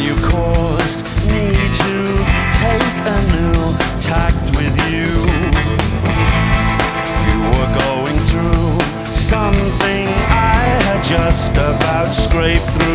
you caused me to take a new tact with you. You were going through something I had just about scraped through.